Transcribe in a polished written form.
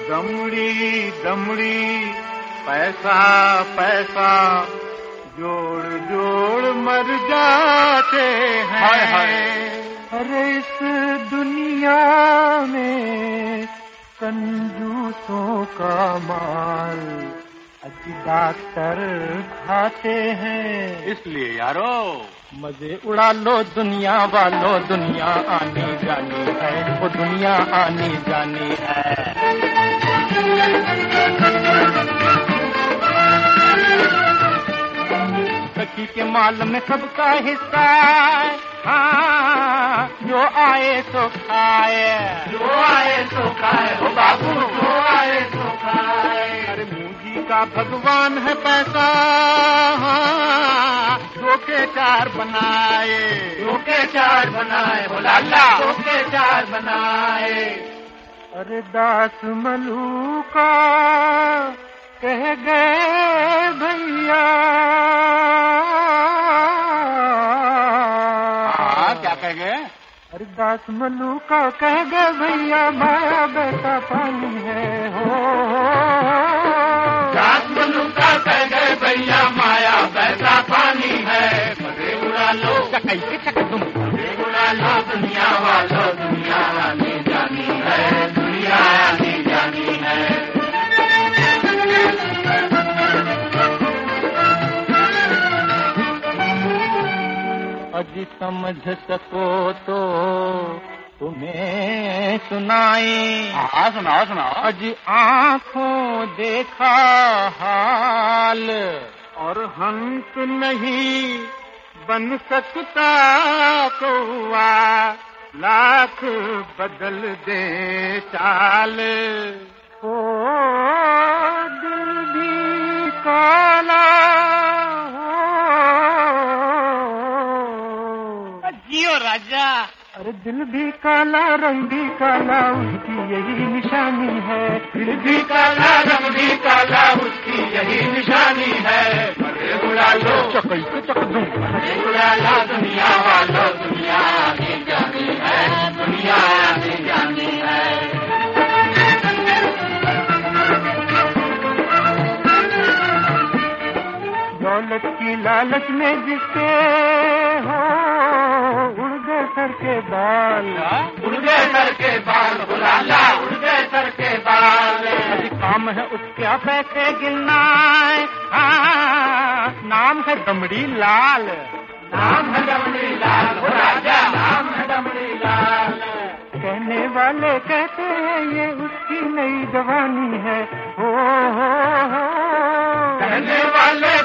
दमड़ी दमड़ी पैसा पैसा जोड़ जोड़ मर जाते हैं। हाय हाय। अरे इस दुनिया में कंजूसों का माल अजी डॉक्टर खाते हैं। इसलिए यारो मजे उड़ा लो दुनिया वालों, दुनिया आनी जानी है, वो दुनिया आनी जानी है। सखी के माल में सबका हिस्सा है, हाँ जो आए तो खाए, जो आए तो खाए, हो बाबू जो आए तो खाए। अरे मूजी का भगवान है पैसा, हाँ दो के चार बनाए, दो के चार बनाए, हो लाला दो के चार बनाए। अरे दास मलूका कह गए भैया, क्या कह गए? अरे दास मलूका कह गए भैया, माया बहता पानी है हो। दास मलूका कह गए भैया, माया बहता पानी है। मजे उड़ा लो कैसे चकदुम, मजे उड़ा लो दुनिया वालों, दुनिया आनी जानी है, दुनिया आनी जानी है। अजी समझ सको तो तुम्हें सुनाए। हाँ सुनाओ सुनाओ। अजी आँखों देखा हाल, और हंस नहीं बन सकता कौआ, लाख बदल दे चाल। ओ दिल भी काला जियो राजा। अरे दिल भी काला रंग भी काला, उसकी यही निशानी है। दिल भी काला रंग भी काला, उसकी यही निशानी है। मजे उड़ा लो चकई से चक दूं, मजे उड़ा लो दुनिया वालों, दुनिया आनी जानी है, दुनिया आनी जानी है। दौलत की लालच में जिसके हो उड़ गए सर के बाल, उड़ गए सर के बाल, बुलाला उड़ गए सर के बाल। अभी काम है उसके पैसे गिनना है, हाँ नाम है दमड़ी लाल, नाम है दमड़ी लाल, हो राजा नाम है दमड़ी लाल। कहने वाले कहते हैं ये उसकी नई जवानी है, हो कहने वाले